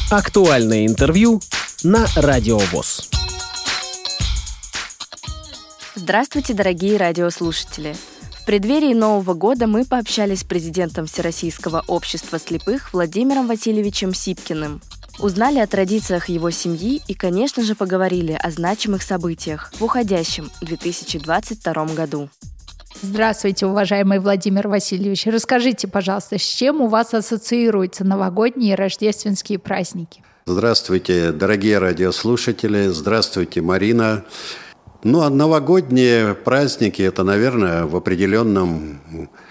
Актуальное интервью на Радио ВОС. Здравствуйте, дорогие радиослушатели! В преддверии Нового года мы пообщались с президентом Всероссийского общества слепых Владимиром Васильевичем Сипкиным. Узнали о традициях его семьи и, конечно же, поговорили о значимых событиях в уходящем 2022 году. Здравствуйте, уважаемый Владимир Васильевич. Расскажите, пожалуйста, с чем у вас ассоциируются новогодние и рождественские праздники? Здравствуйте, дорогие радиослушатели. Здравствуйте, Марина. Новогодние праздники – это, наверное, в определенном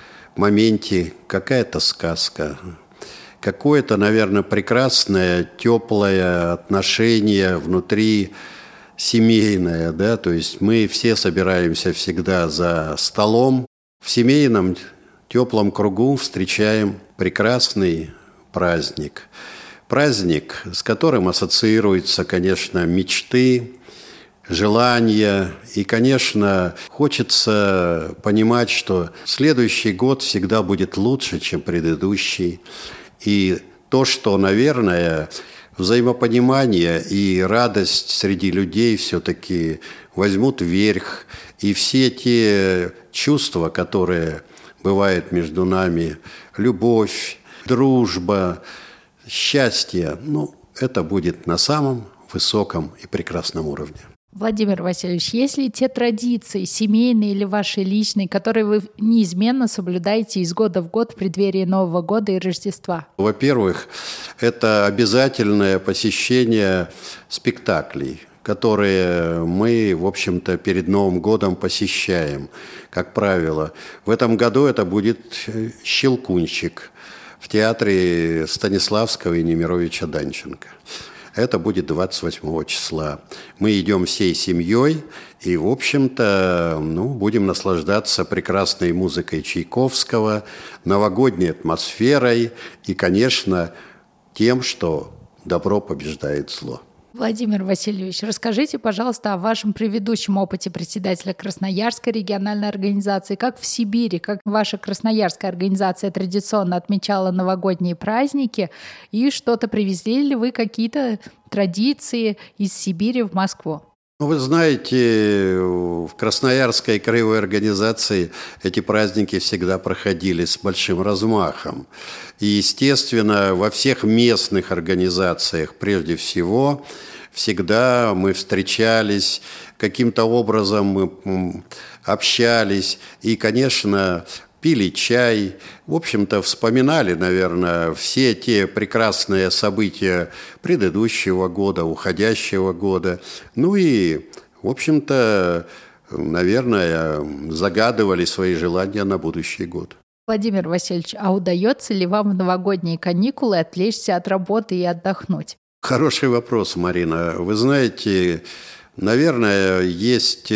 моменте какая-то сказка. Какое-то, наверное, прекрасное, теплое отношение внутри семейное, да, то есть мы все собираемся всегда за столом, в семейном теплом кругу встречаем прекрасный праздник. Праздник, с которым ассоциируются, конечно, мечты, желания. И, конечно, хочется понимать, что следующий год всегда будет лучше, чем предыдущий. И то, что, наверное, взаимопонимание и радость среди людей все-таки возьмут верх. И все те чувства, которые бывают между нами, любовь, дружба, счастье, это будет на самом высоком и прекрасном уровне. Владимир Васильевич, есть ли те традиции, семейные или ваши личные, которые вы неизменно соблюдаете из года в год в преддверии Нового года и Рождества? Во-первых, это обязательное посещение спектаклей, которые мы, в общем-то, перед Новым годом посещаем, как правило. В этом году это будет «Щелкунчик» в театре Станиславского и Немировича Данченко. Это будет 28 числа. Мы идем всей семьей и, в общем-то, будем наслаждаться прекрасной музыкой Чайковского, новогодней атмосферой и, конечно, тем, что добро побеждает зло. Владимир Васильевич, расскажите, пожалуйста, о вашем предыдущем опыте председателя Красноярской региональной организации. Как в Сибири, как ваша красноярская организация традиционно отмечала новогодние праздники, и что-то привезли ли вы, какие-то традиции из Сибири в Москву? Вы знаете, в Красноярской краевой организации эти праздники всегда проходили с большим размахом. И, естественно, во всех местных организациях, прежде всего, всегда мы встречались, каким-то образом мы общались и, конечно, пили чай, в общем-то, вспоминали, наверное, все те прекрасные события предыдущего года, уходящего года. И, в общем-то, наверное, загадывали свои желания на будущий год. Владимир Васильевич, а удается ли вам в новогодние каникулы отвлечься от работы и отдохнуть? Хороший вопрос, Марина. Вы знаете, наверное, есть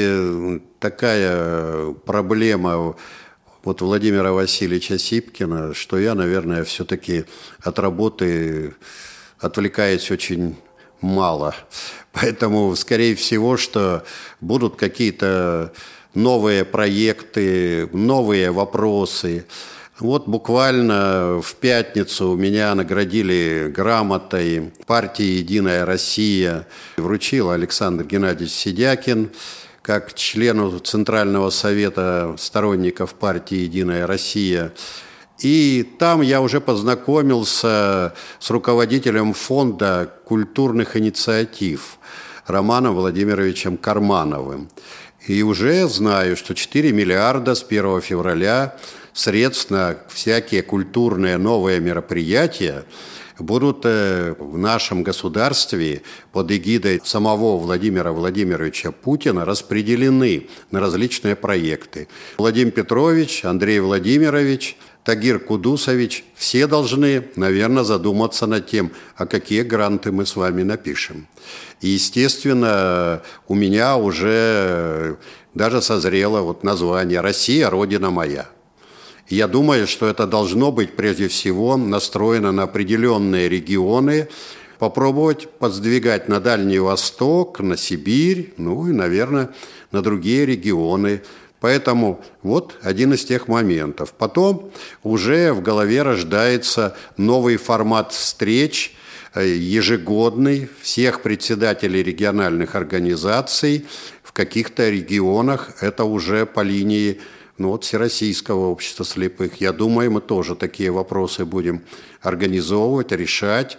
такая проблема Владимира Васильевича Сипкина, что я, наверное, все-таки от работы отвлекаюсь очень мало. Поэтому, скорее всего, что будут какие-то новые проекты, новые вопросы. Буквально в пятницу меня наградили грамотой партии «Единая Россия». Вручил Александр Геннадьевич Сидякин, как члену Центрального совета сторонников партии «Единая Россия». И там я уже познакомился с руководителем фонда культурных инициатив Романом Владимировичем Кармановым. И уже знаю, что 4 миллиарда с 1 февраля средств на всякие культурные новые мероприятия будут в нашем государстве под эгидой самого Владимира Владимировича Путина распределены на различные проекты. Владимир Петрович, Андрей Владимирович, Тагир Кудусович, все должны, наверное, задуматься над тем, а какие гранты мы с вами напишем. И, естественно, у меня уже даже созрело название «Россия, Родина моя». Я думаю, что это должно быть прежде всего настроено на определенные регионы, попробовать подсдвигать на Дальний Восток, на Сибирь, и, наверное, на другие регионы Поэтому вот один из тех моментов. Потом уже в голове рождается новый формат встреч, ежегодный, всех председателей региональных организаций в каких-то регионах. Это уже по линии Всероссийского общества слепых. Я думаю, мы тоже такие вопросы будем организовывать, решать,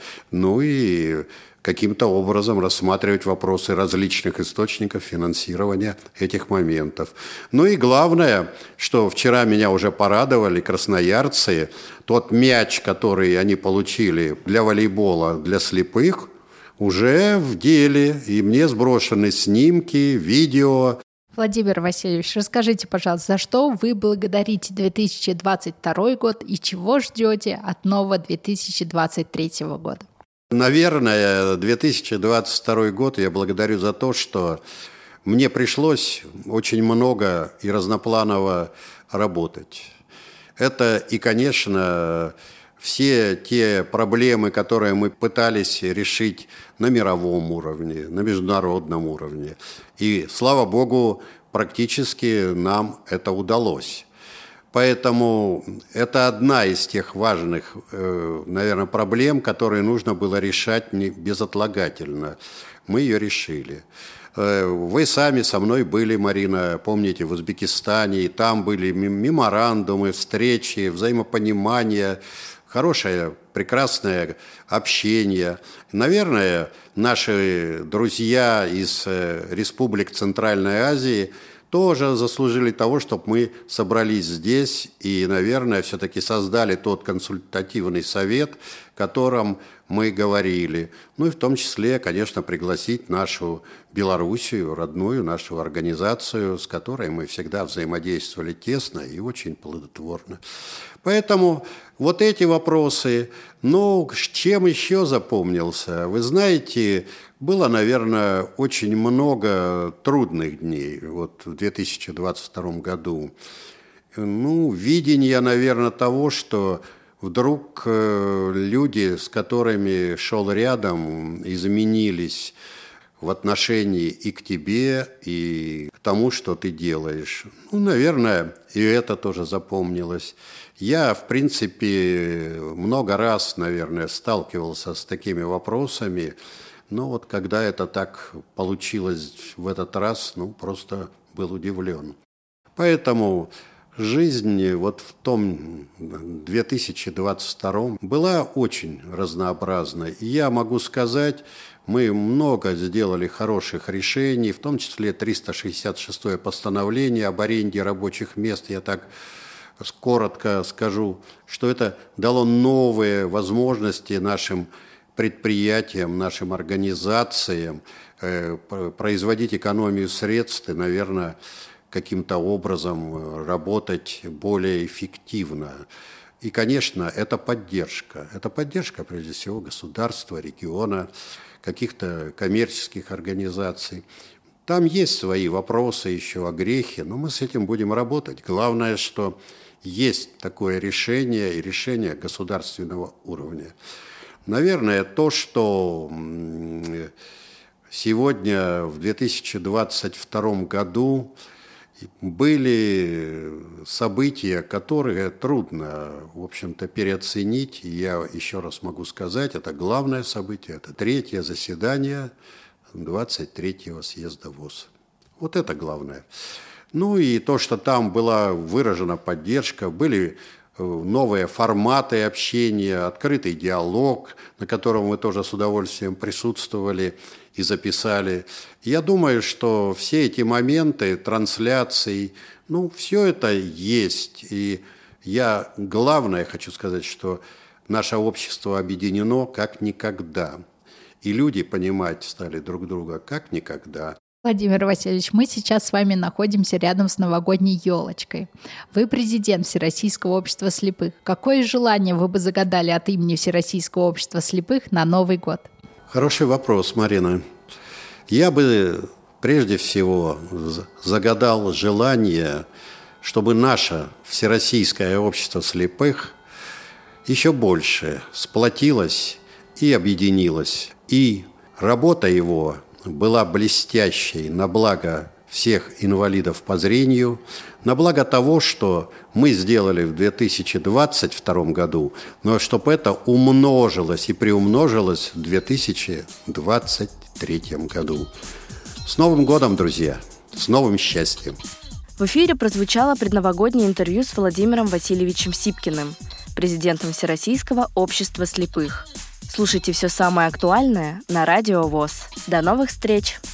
и каким-то образом рассматривать вопросы различных источников финансирования этих моментов. И главное, что вчера меня уже порадовали красноярцы, тот мяч, который они получили для волейбола для слепых, уже в деле, и мне сброшены снимки, видео. Владимир Васильевич, расскажите, пожалуйста, за что вы благодарите 2022 год и чего ждете от нового 2023 года? Наверное, 2022 год я благодарю за то, что мне пришлось очень много и разнопланово работать. Это и, конечно, все те проблемы, которые мы пытались решить на мировом уровне, на международном уровне. И, слава богу, практически нам это удалось. Поэтому это одна из тех важных, наверное, проблем, которые нужно было решать безотлагательно. Мы ее решили. Вы сами со мной были, Марина, помните, в Узбекистане, и там были меморандумы, встречи, взаимопонимание, хорошее, прекрасное общение. Наверное, наши друзья из республик Центральной Азии тоже заслужили того, чтобы мы собрались здесь и, наверное, все-таки создали тот консультативный совет, о котором мы говорили. И в том числе, конечно, пригласить нашу Белоруссию, родную нашу организацию, с которой мы всегда взаимодействовали тесно и очень плодотворно. Поэтому вот эти вопросы. Чем еще запомнился? Вы знаете, было, наверное, очень много трудных дней в 2022 году. Видение, наверное, того, что вдруг люди, с которыми шел рядом, изменились в отношении и к тебе, и к тому, что ты делаешь. Наверное, и это тоже запомнилось. Я, в принципе, много раз, наверное, сталкивался с такими вопросами, но когда это так получилось в этот раз, просто был удивлен. Поэтому жизнь в том 2022 была очень разнообразной. И я могу сказать, мы много сделали хороших решений, в том числе 366-е постановление об аренде рабочих мест. Я так коротко скажу, что это дало новые возможности нашим предприятиям, нашим организациям производить экономию средств и, наверное, каким-то образом работать более эффективно. И, конечно, это поддержка. Это поддержка, прежде всего, государства, региона, каких-то коммерческих организаций. Там есть свои вопросы еще о грехе, но мы с этим будем работать. Главное, что есть такое решение, и решение государственного уровня. Наверное, то, что сегодня, в 2022 году, были события, которые трудно, в общем-то, переоценить. И я еще раз могу сказать, это главное событие, это 3-е заседание 23-го съезда ВОС. Вот это главное. И то, что там была выражена поддержка, были новые форматы общения, открытый диалог, на котором мы тоже с удовольствием присутствовали и записали. Я думаю, что все эти моменты трансляций, все это есть. И я главное хочу сказать, что наше общество объединено как никогда. И люди понимать стали друг друга как никогда. Владимир Васильевич, мы сейчас с вами находимся рядом с новогодней елочкой. Вы президент Всероссийского общества слепых. Какое желание вы бы загадали от имени Всероссийского общества слепых на Новый год? Хороший вопрос, Марина. Я бы прежде всего загадал желание, чтобы наше Всероссийское общество слепых еще больше сплотилось и объединилось. И работа его была блестящей на благо всех инвалидов по зрению, на благо того, что мы сделали в 2022 году, но чтобы это умножилось и приумножилось в 2023 году. С Новым годом, друзья! С новым счастьем! В эфире прозвучало предновогоднее интервью с Владимиром Васильевичем Сипкиным, президентом Всероссийского общества слепых. Слушайте все самое актуальное на Радио ВОС. До новых встреч!